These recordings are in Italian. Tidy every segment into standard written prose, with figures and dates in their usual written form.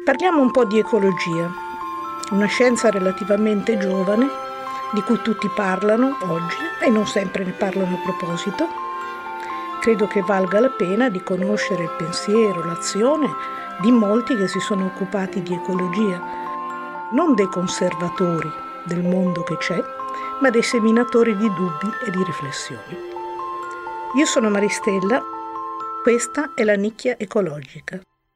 Parliamo un po' di ecologia, una scienza relativamente giovane, di cui tutti parlano oggi e non sempre ne parlano a proposito. Credo che valga la pena di conoscere il pensiero, l'azione di molti che si sono occupati di ecologia, non dei conservatori del mondo che c'è, ma dei seminatori di dubbi e di riflessioni. Io sono Maristella, questa è la Nicchia Ecologica.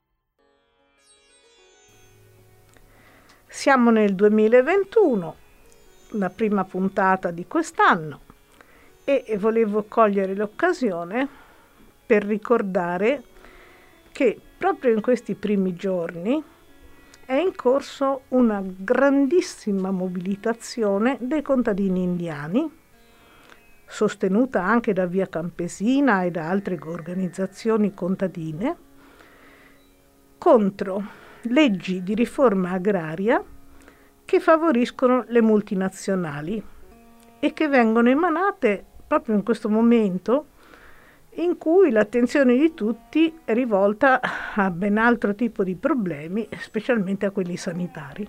Siamo nel 2021, la prima puntata di quest'anno, e volevo cogliere l'occasione per ricordare che proprio in questi primi giorni è in corso una grandissima mobilitazione dei contadini indiani, sostenuta anche da Via Campesina e da altre organizzazioni contadine, contro leggi di riforma agraria che favoriscono le multinazionali e che vengono emanate proprio in questo momento in cui l'attenzione di tutti è rivolta a ben altro tipo di problemi, specialmente a quelli sanitari.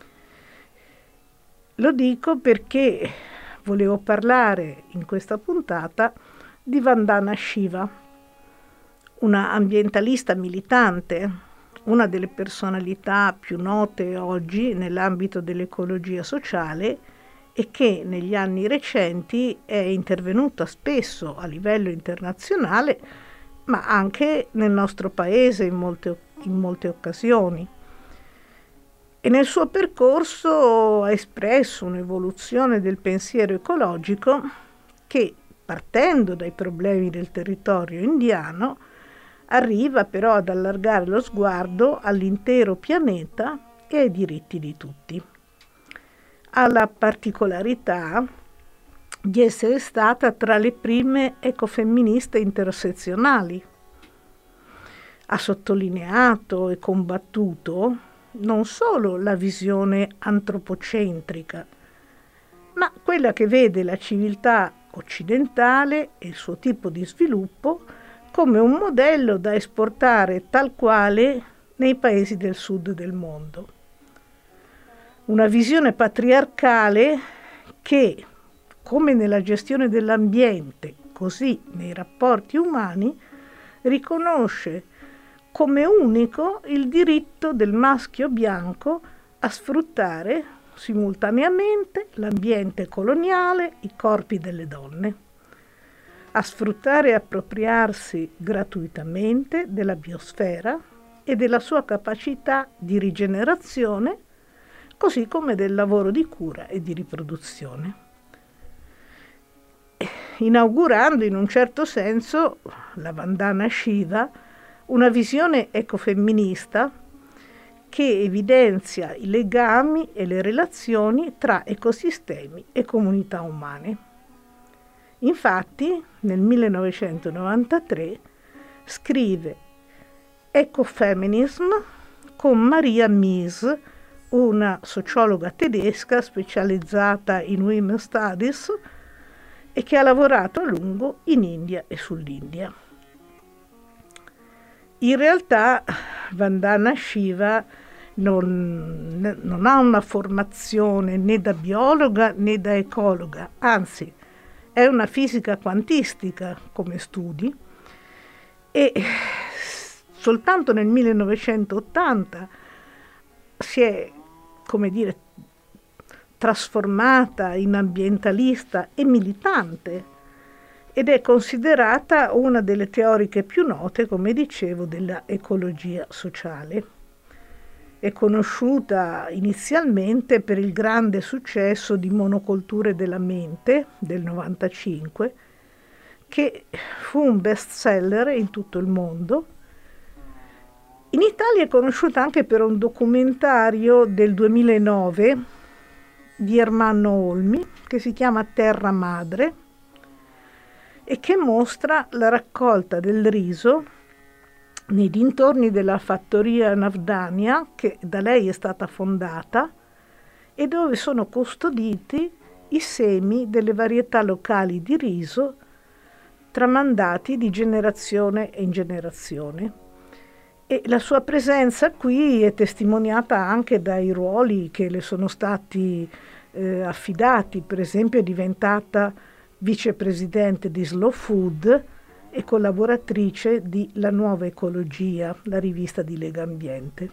Lo dico perché volevo parlare in questa puntata di Vandana Shiva, una ambientalista militante, una delle personalità più note oggi nell'ambito dell'ecologia sociale e che negli anni recenti è intervenuta spesso a livello internazionale, ma anche nel nostro paese in molte occasioni. E nel suo percorso ha espresso un'evoluzione del pensiero ecologico che, partendo dai problemi del territorio indiano, arriva però ad allargare lo sguardo all'intero pianeta e ai diritti di tutti. Ha la particolarità di essere stata tra le prime ecofemministe intersezionali. Ha sottolineato e combattuto non solo la visione antropocentrica, ma quella che vede la civiltà occidentale e il suo tipo di sviluppo come un modello da esportare tal quale nei paesi del sud del mondo. Una visione patriarcale che, come nella gestione dell'ambiente, così nei rapporti umani, riconosce come unico il diritto del maschio bianco a sfruttare simultaneamente l'ambiente coloniale, i corpi delle donne, a sfruttare e appropriarsi gratuitamente della biosfera e della sua capacità di rigenerazione, così come del lavoro di cura e di riproduzione, inaugurando in un certo senso la Vandana Shiva una visione ecofemminista che evidenzia i legami e le relazioni tra ecosistemi e comunità umane. Infatti, nel 1993 scrive Ecofeminism con Maria Mies, una sociologa tedesca specializzata in Women's Studies e che ha lavorato a lungo in India e sull'India. In realtà Vandana Shiva non ha una formazione né da biologa né da ecologa, anzi è una fisica quantistica come studi e soltanto nel 1980 si è, trasformata in ambientalista e militante ed è considerata una delle teoriche più note, come dicevo, della ecologia sociale. È conosciuta inizialmente per il grande successo di Monocolture della mente del 95, che fu un bestseller in tutto il mondo. In Italia è conosciuta anche per un documentario del 2009 di Ermanno Olmi, che si chiama Terra Madre, e che mostra la raccolta del riso nei dintorni della fattoria Navdania, che da lei è stata fondata, e dove sono custoditi i semi delle varietà locali di riso tramandati di generazione in generazione. E la sua presenza qui è testimoniata anche dai ruoli che le sono stati affidati. Per esempio è diventata vicepresidente di Slow Food e collaboratrice di La Nuova Ecologia, la rivista di Legambiente.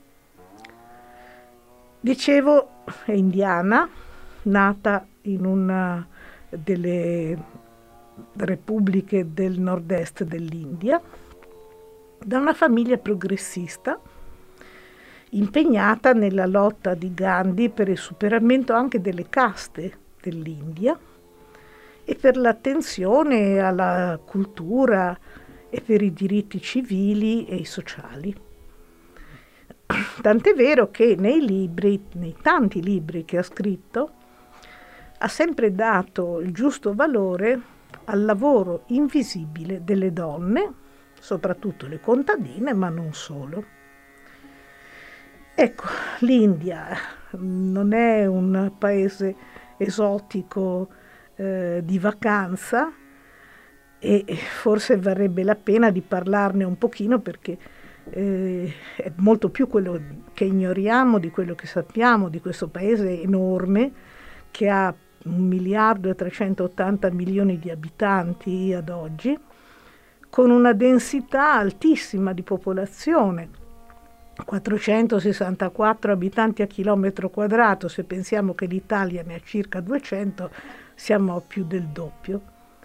Dicevo, è indiana, nata in una delle repubbliche del nord-est dell'India, da una famiglia progressista, impegnata nella lotta di Gandhi per il superamento anche delle caste dell'India e per l'attenzione alla cultura e per i diritti civili e sociali. Tant'è vero che nei tanti libri che ha scritto, ha sempre dato il giusto valore al lavoro invisibile delle donne, soprattutto le contadine, ma non solo. Ecco, l'India non è un paese esotico di vacanza e forse varrebbe la pena di parlarne un pochino, perché è molto più quello che ignoriamo di quello che sappiamo di questo paese enorme che ha 1.380.000.000 di abitanti ad oggi, con una densità altissima di popolazione, 464 abitanti a chilometro quadrato. Se pensiamo che l'Italia ne ha circa 200, siamo a più del doppio.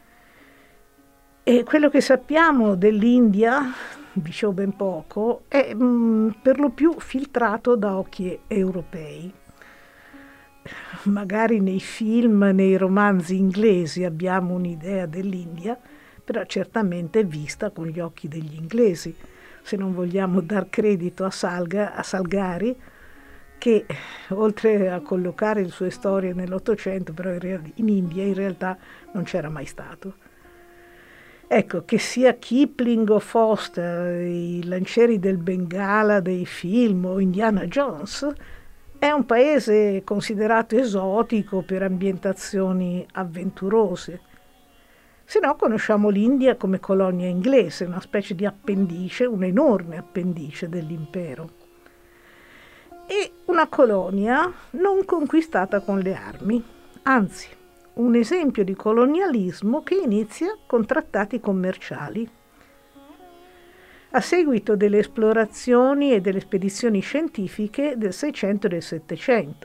E quello che sappiamo dell'India, dicevo ben poco, è per lo più filtrato da occhi europei. Magari nei film, nei romanzi inglesi abbiamo un'idea dell'India, però certamente vista con gli occhi degli inglesi, se non vogliamo dar credito a Salgari, che oltre a collocare le sue storie nell'Ottocento, però in India in realtà non c'era mai stato. Ecco, che sia Kipling o Foster, i lancieri del Bengala dei film o Indiana Jones, è un paese considerato esotico per ambientazioni avventurose. Se no conosciamo l'India come colonia inglese, una specie di appendice, un'enorme appendice dell'impero. E una colonia non conquistata con le armi, anzi, un esempio di colonialismo che inizia con trattati commerciali. A seguito delle esplorazioni e delle spedizioni scientifiche del 600 e del 700.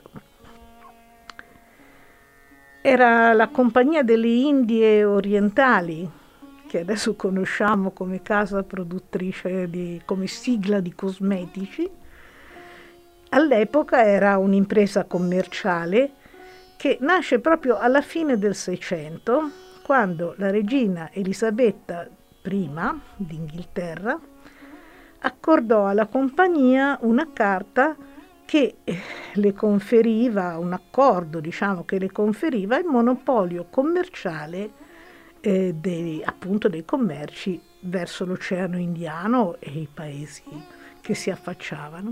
Era la Compagnia delle Indie Orientali, che adesso conosciamo come casa produttrice come sigla di cosmetici. All'epoca era un'impresa commerciale che nasce proprio alla fine del 600, quando la regina Elisabetta I d'Inghilterra accordò alla compagnia una carta che le conferiva, un accordo che le conferiva il monopolio commerciale appunto dei commerci verso l'Oceano Indiano e i paesi che si affacciavano.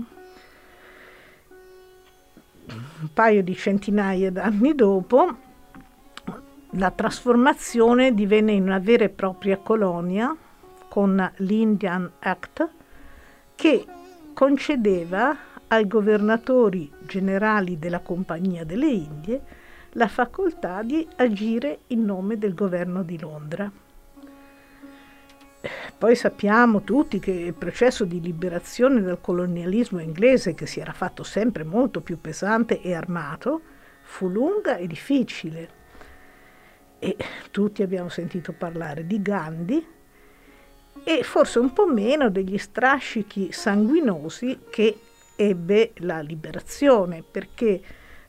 Un paio di centinaia d'anni dopo, la trasformazione divenne in una vera e propria colonia con l'Indian Act, che concedeva ai governatori generali della Compagnia delle Indie la facoltà di agire in nome del governo di Londra. Poi sappiamo tutti che il processo di liberazione dal colonialismo inglese, che si era fatto sempre molto più pesante e armato, fu lunga e difficile. E tutti abbiamo sentito parlare di Gandhi e forse un po' meno degli strascichi sanguinosi che ebbe la liberazione, perché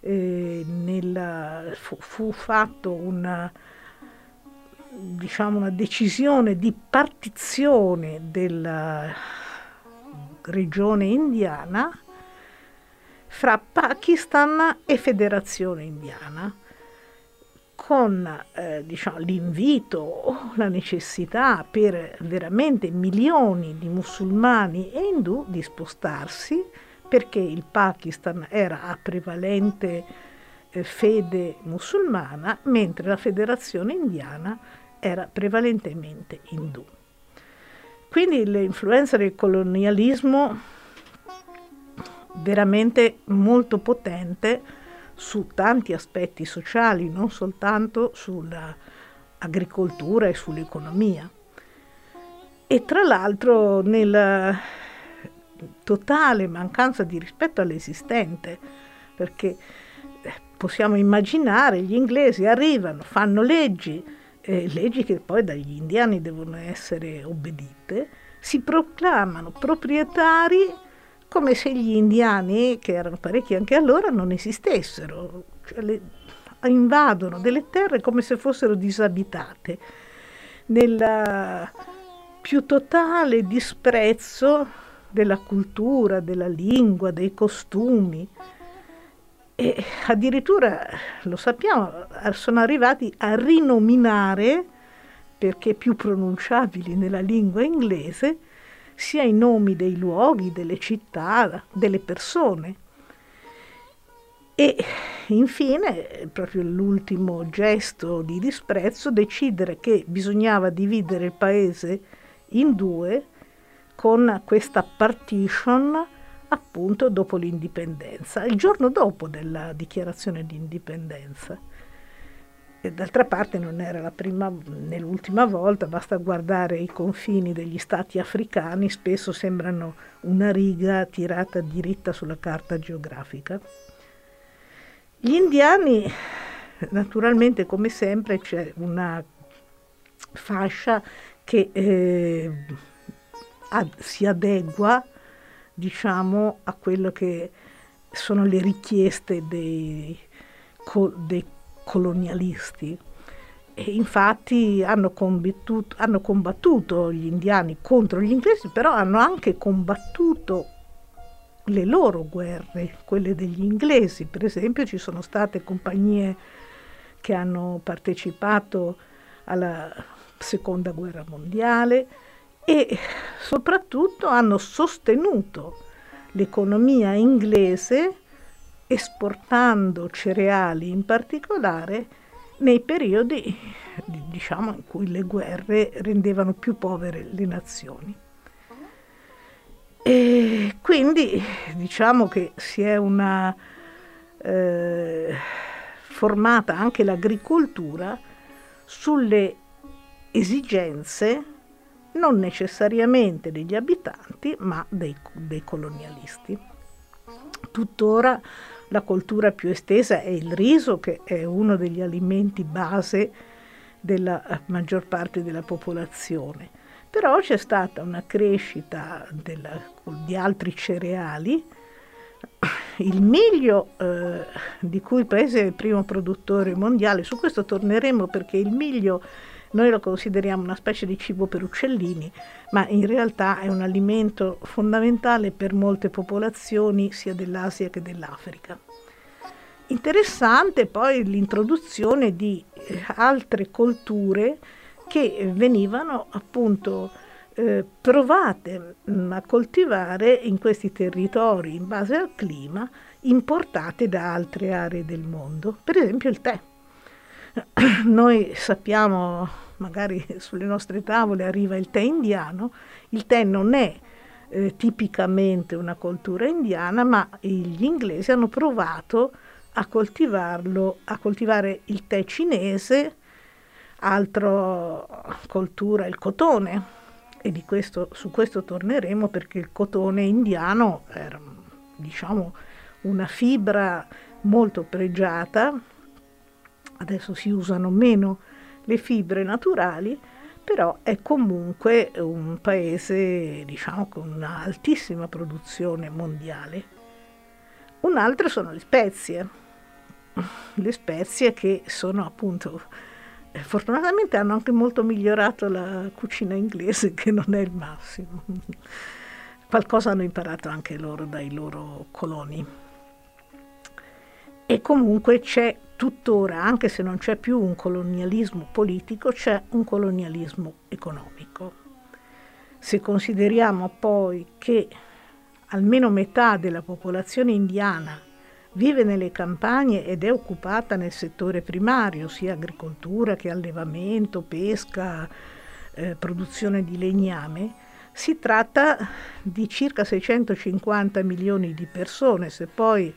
fu fatto una decisione di partizione della regione indiana fra Pakistan e Federazione Indiana, con l'invito o la necessità per veramente milioni di musulmani e indù di spostarsi, perché il Pakistan era a prevalente fede musulmana, mentre la Federazione Indiana era prevalentemente indù. Quindi l'influenza del colonialismo veramente molto potente su tanti aspetti sociali, non soltanto sull'agricoltura e sull'economia. E tra l'altro nella totale mancanza di rispetto all'esistente, perché possiamo immaginare gli inglesi arrivano, fanno leggi che poi dagli indiani devono essere obbedite, si proclamano proprietari come se gli indiani, che erano parecchi anche allora, non esistessero, cioè invadono delle terre come se fossero disabitate, nel più totale disprezzo della cultura, della lingua, dei costumi. E addirittura, lo sappiamo, sono arrivati a rinominare, perché più pronunciabili nella lingua inglese, sia i nomi dei luoghi, delle città, delle persone. E infine, proprio l'ultimo gesto di disprezzo, decidere che bisognava dividere il paese in due con questa partition appunto dopo l'indipendenza, il giorno dopo della dichiarazione di indipendenza. E d'altra parte non era la prima né l'ultima volta, basta guardare i confini degli stati africani, spesso sembrano una riga tirata diritta sulla carta geografica. Gli indiani, naturalmente, come sempre, c'è una fascia che si adegua, diciamo, a quello che sono le richieste dei colonialisti. E infatti hanno combattuto gli indiani contro gli inglesi, però hanno anche combattuto le loro guerre, quelle degli inglesi. Per esempio ci sono state compagnie che hanno partecipato alla Seconda Guerra Mondiale e soprattutto hanno sostenuto l'economia inglese esportando cereali in particolare nei periodi, diciamo, in cui le guerre rendevano più povere le nazioni. E quindi diciamo che si è formata anche l'agricoltura sulle esigenze non necessariamente degli abitanti, ma dei colonialisti. Tuttora la coltura più estesa è il riso, che è uno degli alimenti base della maggior parte della popolazione. Però c'è stata una crescita di altri cereali. Il miglio, di cui il paese è il primo produttore mondiale, su questo torneremo perché il miglio noi lo consideriamo una specie di cibo per uccellini, ma in realtà è un alimento fondamentale per molte popolazioni sia dell'Asia che dell'Africa. Interessante poi l'introduzione di altre colture che venivano appunto provate a coltivare in questi territori in base al clima, importate da altre aree del mondo, per esempio il tè. Noi sappiamo, magari sulle nostre tavole arriva il tè indiano. Il tè non è tipicamente una coltura indiana, ma gli inglesi hanno provato a coltivare il tè cinese. Altra coltura è il cotone, e su questo torneremo perché il cotone indiano era, diciamo, una fibra molto pregiata. Adesso si usano meno le fibre naturali, però è comunque un paese, diciamo, con un'altissima produzione mondiale. Un altro sono le spezie che sono appunto, fortunatamente hanno anche molto migliorato la cucina inglese, che non è il massimo. Qualcosa hanno imparato anche loro dai loro coloni. E comunque c'è tuttora, anche se non c'è più un colonialismo politico, c'è un colonialismo economico. Se consideriamo poi che almeno metà della popolazione indiana vive nelle campagne ed è occupata nel settore primario, sia agricoltura che allevamento, pesca, produzione di legname, Si tratta di circa 650 milioni di persone, se poi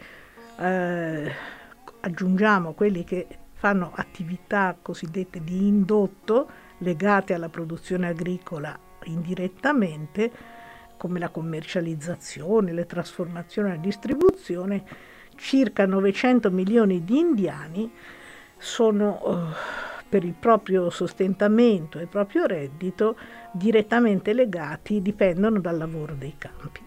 aggiungiamo quelli che fanno attività cosiddette di indotto legate alla produzione agricola indirettamente, come la commercializzazione, le trasformazioni e la distribuzione, circa 900 milioni di indiani sono per il proprio sostentamento e il proprio reddito direttamente legati, dipendono dal lavoro dei campi.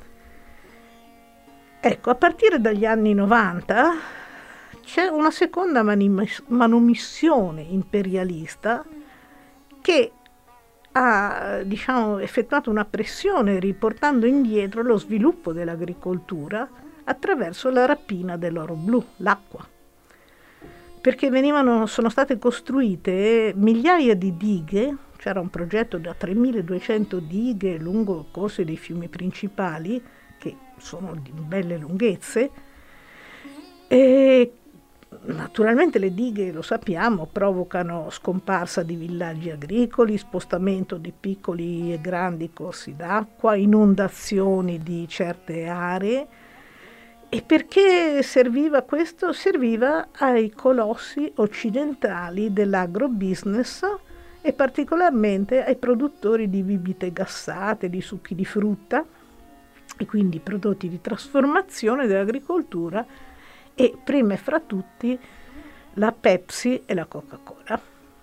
Ecco, a partire dagli anni 90 c'è una seconda manomissione imperialista che ha, effettuato una pressione riportando indietro lo sviluppo dell'agricoltura attraverso la rapina dell'oro blu, l'acqua. Perché sono state costruite migliaia di dighe, c'era un progetto da 3.200 dighe lungo il corso dei fiumi principali, che sono di belle lunghezze, e naturalmente le dighe, lo sappiamo, provocano scomparsa di villaggi agricoli, spostamento di piccoli e grandi corsi d'acqua, inondazioni di certe aree. E perché serviva questo? Serviva ai colossi occidentali dell'agrobusiness e particolarmente ai produttori di bibite gassate, di succhi di frutta e quindi prodotti di trasformazione dell'agricoltura, e prime fra tutti la Pepsi e la Coca-Cola.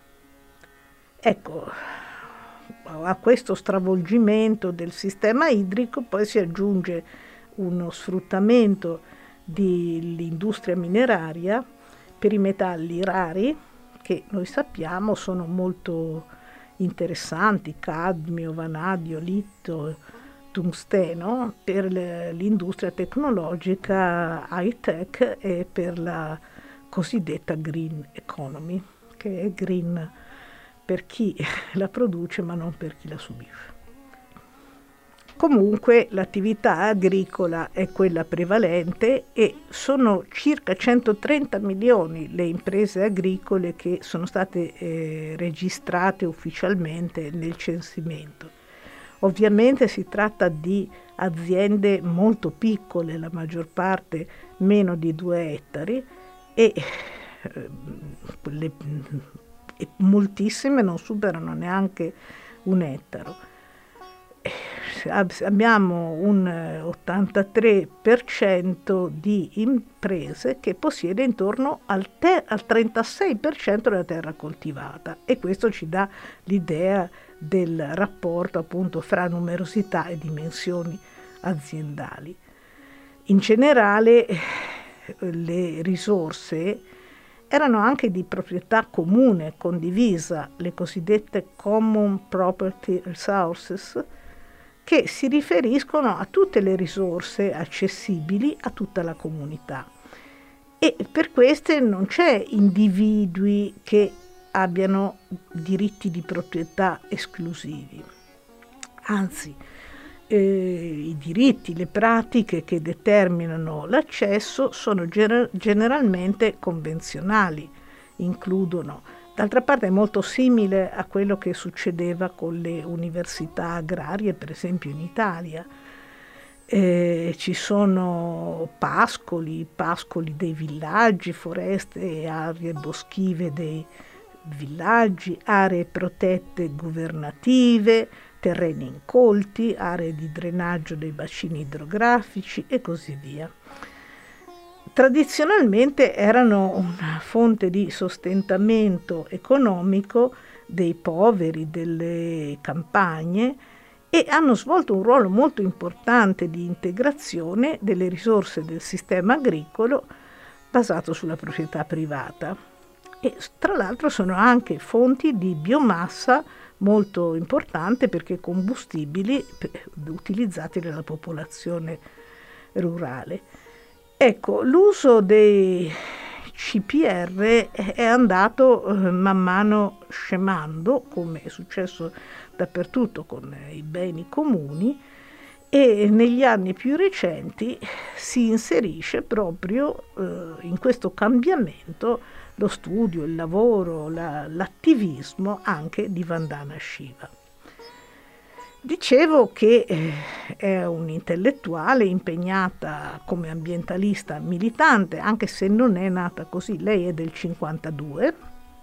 Ecco, a questo stravolgimento del sistema idrico poi si aggiunge uno sfruttamento dell'industria mineraria per i metalli rari, che noi sappiamo sono molto interessanti, cadmio, vanadio, litio, tungsteno, per l'industria tecnologica high-tech e per la cosiddetta green economy, che è green per chi la produce ma non per chi la subisce. Comunque l'attività agricola è quella prevalente e sono circa 130 milioni le imprese agricole che sono state registrate ufficialmente nel censimento. Ovviamente si tratta di aziende molto piccole, la maggior parte meno di 2 ettari, e moltissime non superano neanche 1 ettaro. Abbiamo un 83% di imprese che possiede intorno al 36% della terra coltivata, e questo ci dà l'idea del rapporto appunto fra numerosità e dimensioni aziendali. In generale le risorse erano anche di proprietà comune, condivisa, le cosiddette common property resources, che si riferiscono a tutte le risorse accessibili a tutta la comunità. E per queste non c'è individui che abbiano diritti di proprietà esclusivi. Anzi, i diritti, le pratiche che determinano l'accesso sono generalmente convenzionali, includono. D'altra parte è molto simile a quello che succedeva con le università agrarie, per esempio in Italia. Ci sono pascoli dei villaggi, foreste e aree boschive dei villaggi, aree protette governative, terreni incolti, aree di drenaggio dei bacini idrografici e così via. Tradizionalmente erano una fonte di sostentamento economico dei poveri delle campagne e hanno svolto un ruolo molto importante di integrazione delle risorse del sistema agricolo basato sulla proprietà privata. E tra l'altro sono anche fonti di biomassa molto importante, perché combustibili utilizzati dalla popolazione rurale. Ecco, l'uso dei CPR è andato man mano scemando, come è successo dappertutto con i beni comuni, e negli anni più recenti si inserisce proprio in questo cambiamento lo studio, il lavoro, l'attivismo anche di Vandana Shiva. Dicevo che è un'intellettuale impegnata come ambientalista militante, anche se non è nata così. Lei è del 52,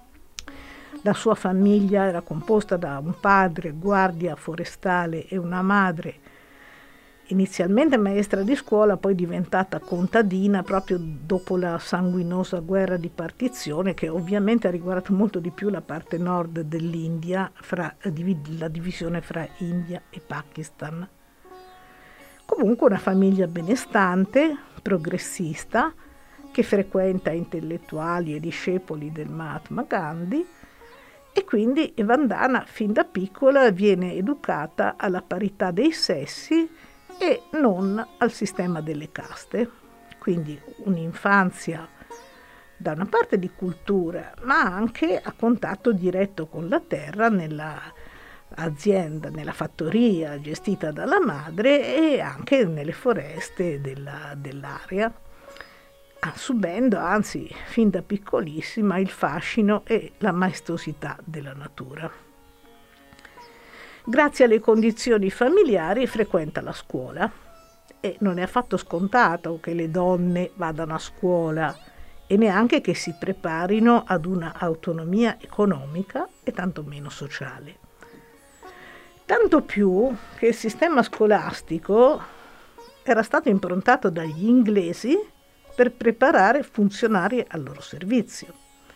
la sua famiglia era composta da un padre guardia forestale e una madre inizialmente maestra di scuola, poi diventata contadina proprio dopo la sanguinosa guerra di partizione, che ovviamente ha riguardato molto di più la parte nord dell'India, la divisione fra India e Pakistan. Comunque una famiglia benestante, progressista, che frequenta intellettuali e discepoli del Mahatma Gandhi, e quindi Vandana fin da piccola viene educata alla parità dei sessi e non al sistema delle caste. Quindi un'infanzia da una parte di cultura, ma anche a contatto diretto con la terra nella azienda, nella fattoria gestita dalla madre e anche nelle foreste dell'area, subendo anzi fin da piccolissima il fascino e la maestosità della natura. Grazie alle condizioni familiari frequenta la scuola e non è affatto scontato che le donne vadano a scuola e neanche che si preparino ad una autonomia economica e tantomeno sociale. Tanto più che il sistema scolastico era stato improntato dagli inglesi per preparare funzionari al loro servizio.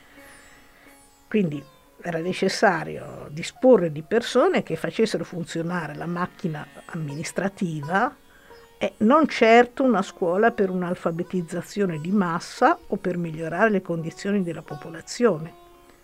Quindi era necessario disporre di persone che facessero funzionare la macchina amministrativa e non certo una scuola per un'alfabetizzazione di massa o per migliorare le condizioni della popolazione.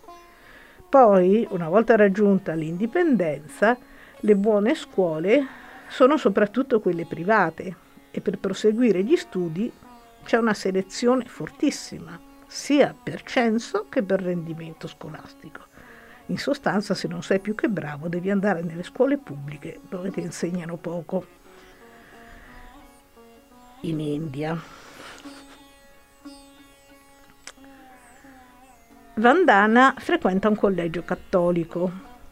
Poi, una volta raggiunta l'indipendenza, le buone scuole sono soprattutto quelle private e per proseguire gli studi c'è una selezione fortissima, sia per censo che per rendimento scolastico. In sostanza, se non sei più che bravo, devi andare nelle scuole pubbliche dove ti insegnano poco. In India. Vandana frequenta un collegio cattolico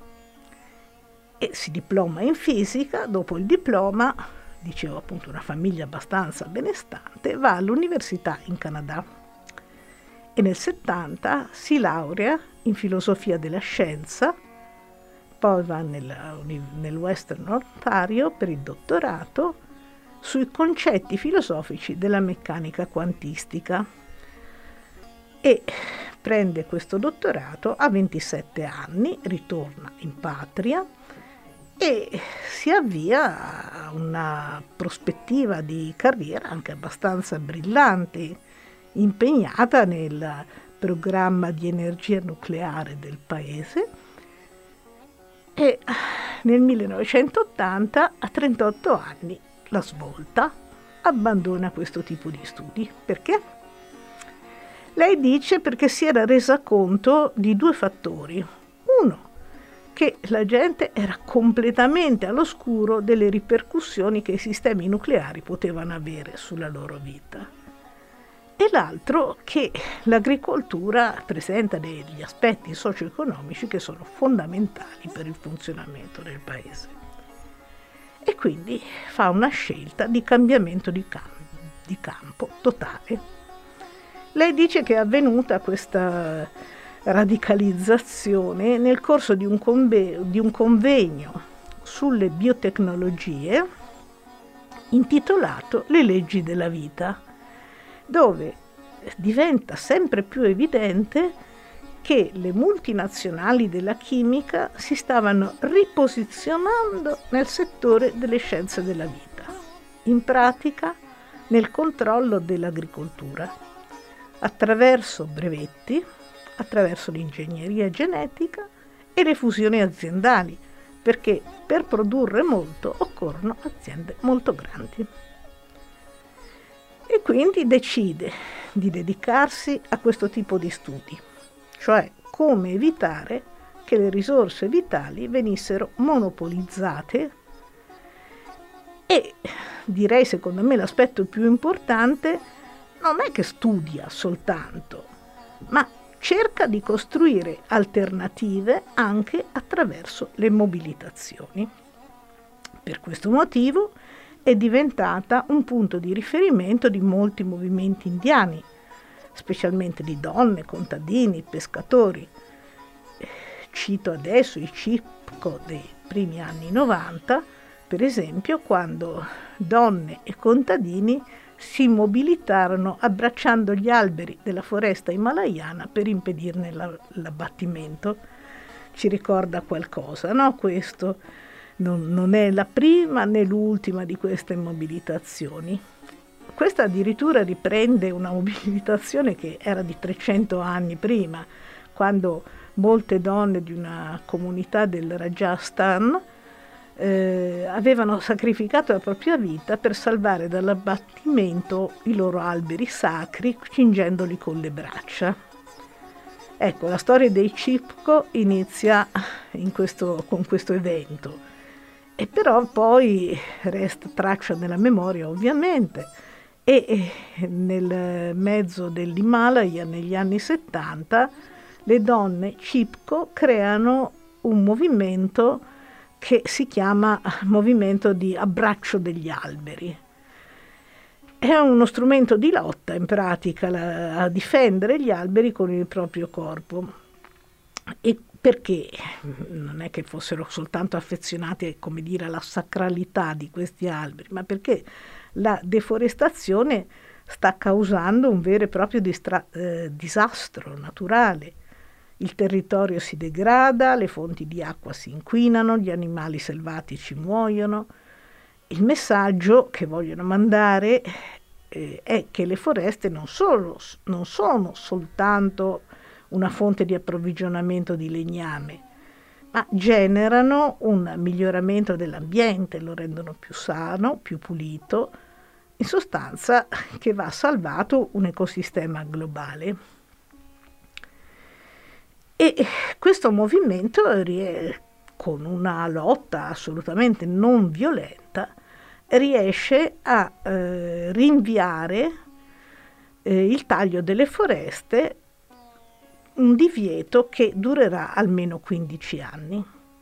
e si diploma in fisica. Dopo il diploma, dicevo appunto una famiglia abbastanza benestante, va all'università in Canada e nel 70 si laurea in filosofia della scienza, poi va nel Western Ontario per il dottorato sui concetti filosofici della meccanica quantistica e prende questo dottorato a 27 anni, ritorna in patria e si avvia a una prospettiva di carriera anche abbastanza brillante, impegnata nel programma di energia nucleare del paese e nel 1980, a 38 anni, la svolta, abbandona questo tipo di studi. Perché? Lei dice perché si era resa conto di due fattori. Uno, che la gente era completamente all'oscuro delle ripercussioni che i sistemi nucleari potevano avere sulla loro vita. E l'altro, che l'agricoltura presenta degli aspetti socio-economici che sono fondamentali per il funzionamento del paese. E quindi fa una scelta di cambiamento di campo totale. Lei dice che è avvenuta questa radicalizzazione nel corso di un convegno sulle biotecnologie intitolato Le leggi della vita, dove diventa sempre più evidente che le multinazionali della chimica si stavano riposizionando nel settore delle scienze della vita, in pratica nel controllo dell'agricoltura, attraverso brevetti, attraverso l'ingegneria genetica e le fusioni aziendali, perché per produrre molto occorrono aziende molto grandi. E quindi decide di dedicarsi a questo tipo di studi, cioè come evitare che le risorse vitali venissero monopolizzate e direi, secondo me, l'aspetto più importante non è che studia soltanto, ma cerca di costruire alternative anche attraverso le mobilitazioni. Per questo motivo è diventata un punto di riferimento di molti movimenti indiani, specialmente di donne, contadini, pescatori. Cito adesso i Chipko dei primi anni 90, per esempio, quando donne e contadini si mobilitarono abbracciando gli alberi della foresta himalayana per impedirne l'abbattimento. Ci ricorda qualcosa, no? Questo non è la prima né l'ultima di queste mobilitazioni. Questa addirittura riprende una mobilitazione che era di 300 anni prima, quando molte donne di una comunità del Rajasthan avevano sacrificato la propria vita per salvare dall'abbattimento i loro alberi sacri, cingendoli con le braccia. Ecco, la storia dei Chipko inizia con questo evento, e però poi resta traccia nella memoria, ovviamente, e nel mezzo dell'Himalaya, negli anni 70, le donne Chipko creano un movimento che si chiama movimento di abbraccio degli alberi. È uno strumento di lotta, in pratica, a difendere gli alberi con il proprio corpo. E perché non è che fossero soltanto affezionati, come dire, alla sacralità di questi alberi, ma perché la deforestazione sta causando un vero e proprio disastro naturale. Il territorio si degrada, le fonti di acqua si inquinano, gli animali selvatici muoiono. Il messaggio che vogliono mandare è che le foreste non sono soltanto una fonte di approvvigionamento di legname, ma generano un miglioramento dell'ambiente, lo rendono più sano, più pulito, in sostanza che va salvato un ecosistema globale. E questo movimento, con una lotta assolutamente non violenta, riesce a rinviare il taglio delle foreste, un divieto che durerà almeno 15 anni.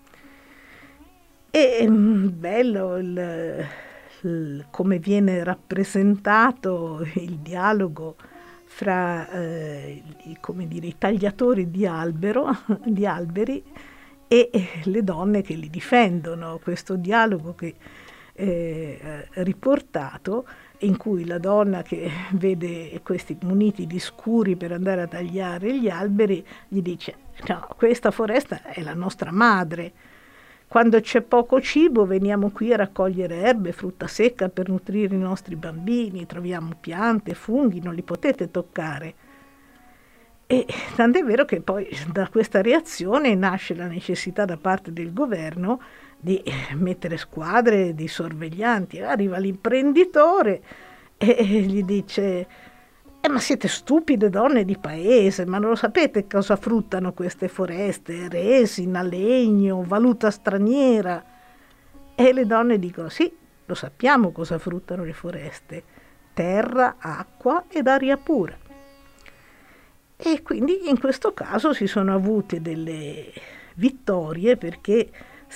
È bello come viene rappresentato il dialogo fra i tagliatori di alberi e le donne che li difendono. Questo dialogo che è riportato, in cui la donna che vede questi muniti di scuri per andare a tagliare gli alberi gli dice: no, questa foresta è la nostra madre. Quando c'è poco cibo veniamo qui a raccogliere erbe, frutta secca per nutrire i nostri bambini, troviamo piante, funghi, non li potete toccare. E tant'è vero che poi da questa reazione nasce la necessità da parte del governo di mettere squadre di sorveglianti. Arriva l'imprenditore e gli dice: ma siete stupide donne di paese, ma non lo sapete cosa fruttano queste foreste? Resina, legno, valuta straniera. E le donne dicono: sì, lo sappiamo cosa fruttano le foreste: terra, acqua ed aria pura. E quindi in questo caso si sono avute delle vittorie, perché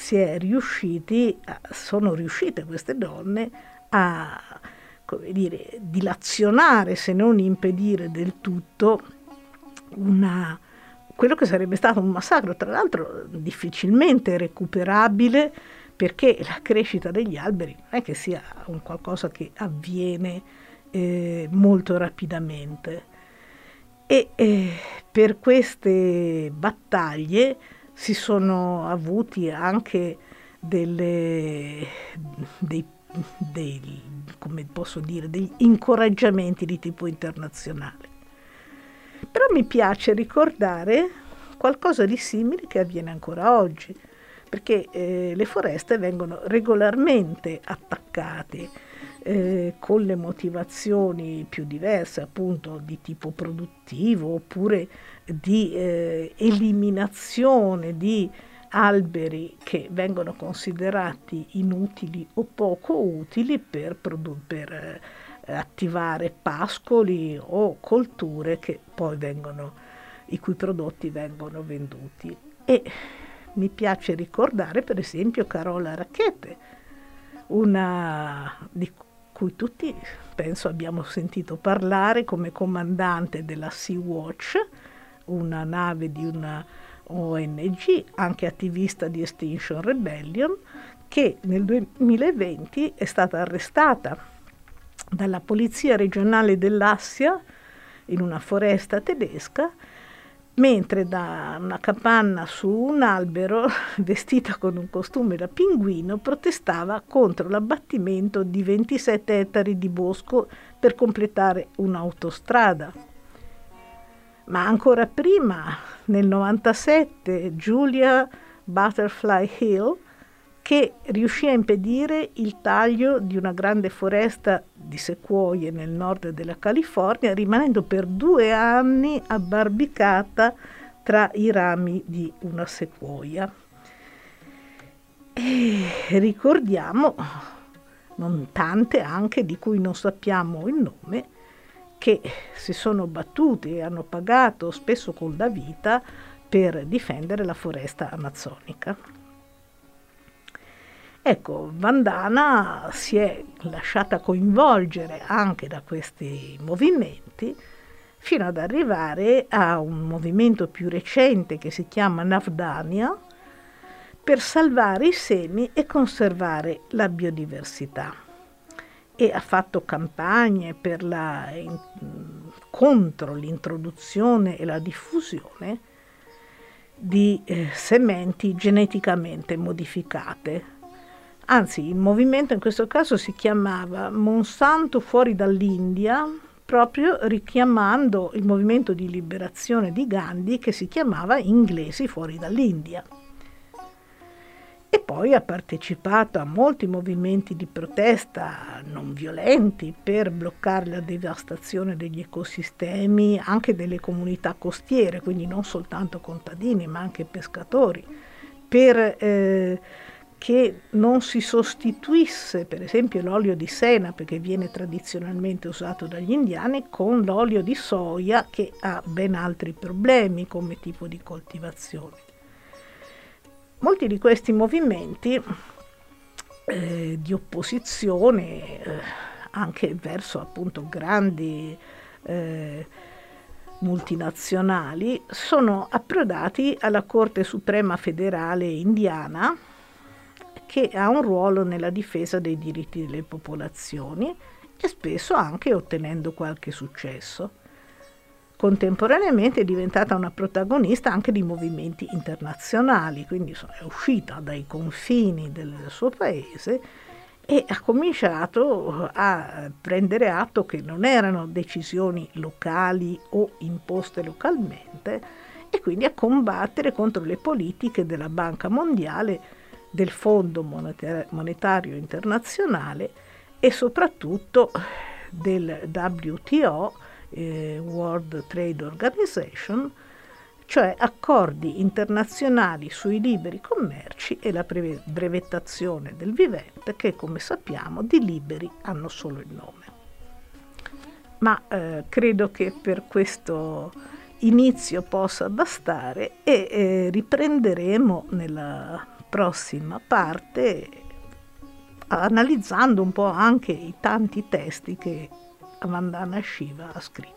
sono riuscite queste donne a, come dire, dilazionare, se non impedire del tutto, quello che sarebbe stato un massacro, tra l'altro difficilmente recuperabile, perché la crescita degli alberi non è che sia un qualcosa che avviene molto rapidamente. E per queste battaglie si sono avuti anche dei come posso dire, degli incoraggiamenti di tipo internazionale. Però mi piace ricordare qualcosa di simile che avviene ancora oggi, perché le foreste vengono regolarmente attaccate con le motivazioni più diverse, appunto di tipo produttivo, oppure di eliminazione di alberi che vengono considerati inutili o poco utili per attivare pascoli o colture i cui prodotti vengono venduti. E mi piace ricordare per esempio Carola Rackete, di cui tutti penso abbiamo sentito parlare come comandante della Sea-Watch, una nave di una ONG, anche attivista di Extinction Rebellion, che nel 2020 è stata arrestata dalla polizia regionale dell'Assia in una foresta tedesca, mentre da una capanna su un albero, vestita con un costume da pinguino, protestava contro l'abbattimento di 27 ettari di bosco per completare un'autostrada. Ma ancora prima, nel 97, Julia Butterfly Hill, che riuscì a impedire il taglio di una grande foresta di sequoie nel nord della California, rimanendo per 2 anni abbarbicata tra i rami di una sequoia. E ricordiamo, non tante anche di cui non sappiamo il nome, che si sono battute e hanno pagato spesso con la vita per difendere la foresta amazzonica. Ecco, Vandana si è lasciata coinvolgere anche da questi movimenti fino ad arrivare a un movimento più recente che si chiama Navdanya per salvare i semi e conservare la biodiversità. E ha fatto campagne contro l'introduzione e la diffusione di sementi geneticamente modificate. Anzi, il movimento in questo caso si chiamava Monsanto fuori dall'India, proprio richiamando il movimento di liberazione di Gandhi che si chiamava Inglesi fuori dall'India. E poi ha partecipato a molti movimenti di protesta non violenti per bloccare la devastazione degli ecosistemi, anche delle comunità costiere, quindi non soltanto contadini ma anche pescatori, per che non si sostituisse per esempio l'olio di senape, che viene tradizionalmente usato dagli indiani, con l'olio di soia, che ha ben altri problemi come tipo di coltivazione. Molti di questi movimenti di opposizione anche verso appunto grandi multinazionali sono approdati alla Corte Suprema Federale indiana, che ha un ruolo nella difesa dei diritti delle popolazioni e spesso anche ottenendo qualche successo. Contemporaneamente è diventata una protagonista anche di movimenti internazionali, quindi è uscita dai confini del suo paese e ha cominciato a prendere atto che non erano decisioni locali o imposte localmente, e quindi a combattere contro le politiche della Banca Mondiale, del Fondo Monetario Internazionale e soprattutto del WTO, World Trade Organization, cioè accordi internazionali sui liberi commerci e la brevettazione del vivente, che come sappiamo di liberi hanno solo il nome. Ma credo che per questo inizio possa bastare e riprenderemo nella prossima parte analizzando un po' anche i tanti testi che Vandana Shiva ha scritto.